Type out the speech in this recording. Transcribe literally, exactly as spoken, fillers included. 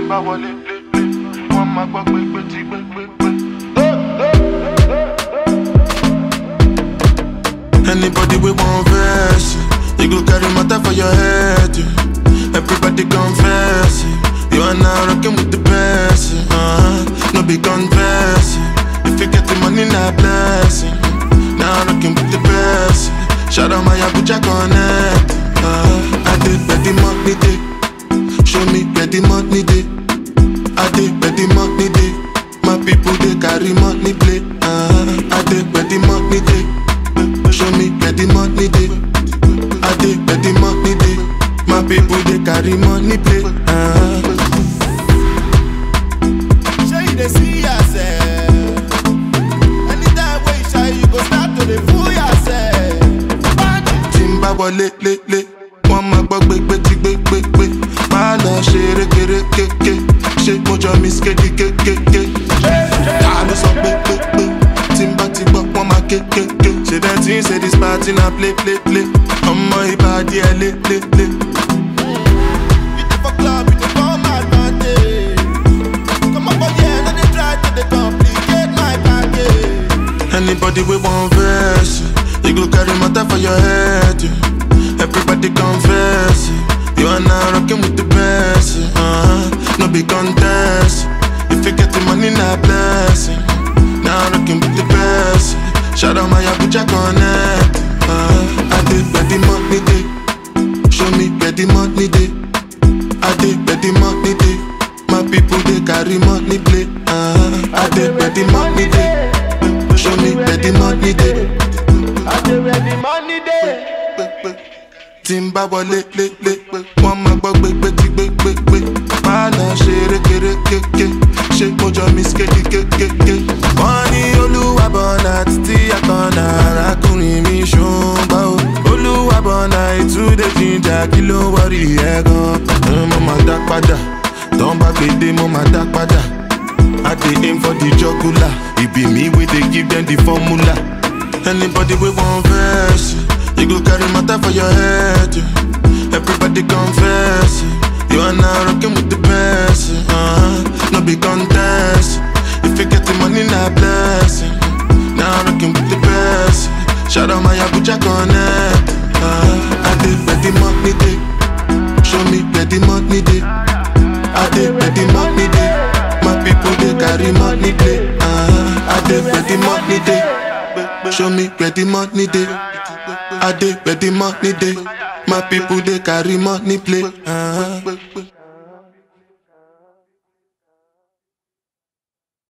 bá wọlé lé lé, wọ́n máa gbọ́ pé pé tí pé pé pé. Anybody we want verse, you go carry matter for your head. Yeah. Everybody confess, you are now rocking with the best. Uh-huh. No be confess, if you get the money, not blessing. Now rocking with the best. Shout out my Abuja connect. Uh, I did where the money day. Show me where the money day. I did where the money day. My people they carry money play. Uh, I did where the money day. Show me where the money day. I did where the money day. My people they carry money play. Uh, Show you they see yourself. Anytime when you shy, you go start to the fool yourself. Timba wọlé lé lé, wọ́n máa gbọ́ gbégbé tí gbégbé gbé. Má lọ ṣe rékéré kéké, ṣé mo jọ miss kékeré kéké. Ta ló sọ pé pé pé, Timba ti gbọ́ wọ́n máa kékéké. Ṣé dem tí ń ṣe this party na play play play, ọmọ ìbàdí ẹ lé lé lé. You dey for club, you dey for my advantage. Come up here, no dey try to dey complicate my package. Anybody we want verse, you go carry matter for your head. Yeah. Everybody confess, yeah. You are now rocking with the best. Yeah. Uh-huh. No be contest, if you get the money, not blessing. Now rocking with the best. Yeah. Shout out my Abuja connect. Uh-huh. I did where the money day. Show me where the money day. I did where the money day. My people they carry money play. Uh-huh. I did where the money day. Show me where the money day. I dey where the money dey. Timba wọlé lé lé, wọ́n máa gbọ́ gbégbé tí gbégbé gbé. Má lọ ṣe rékéré kéké, ṣé mo jọ miss kékeré kéké. Wọ́n ní Olúwabọ̀nà títí àkànnà, arákùnrin mi ṣùgbọ́n o. Olúwabọ̀nà ìtúndé jíjà kí ló wọ́rí ẹ̀ gan. Mo máa dá padà, tán bá gbèdé mo máa dá padà. I dey aim for the jugular, it be me wey dey give them the formula. Anybody we want verse, you go carry matter for your head. Yeah. Everybody confess, yeah. You are now rocking with the best. Yeah. Uh-huh. No be contest, if you get the money, not blessing. Now rocking with the best. Yeah. Shout out my Abuja connect. Uh, I did where the money day. Show me where the money day. I did where the money day. My people they carry money play. Uh, I did where the money day. Show me where the money day. I did where the money day. My people they carry money play. Uh-huh.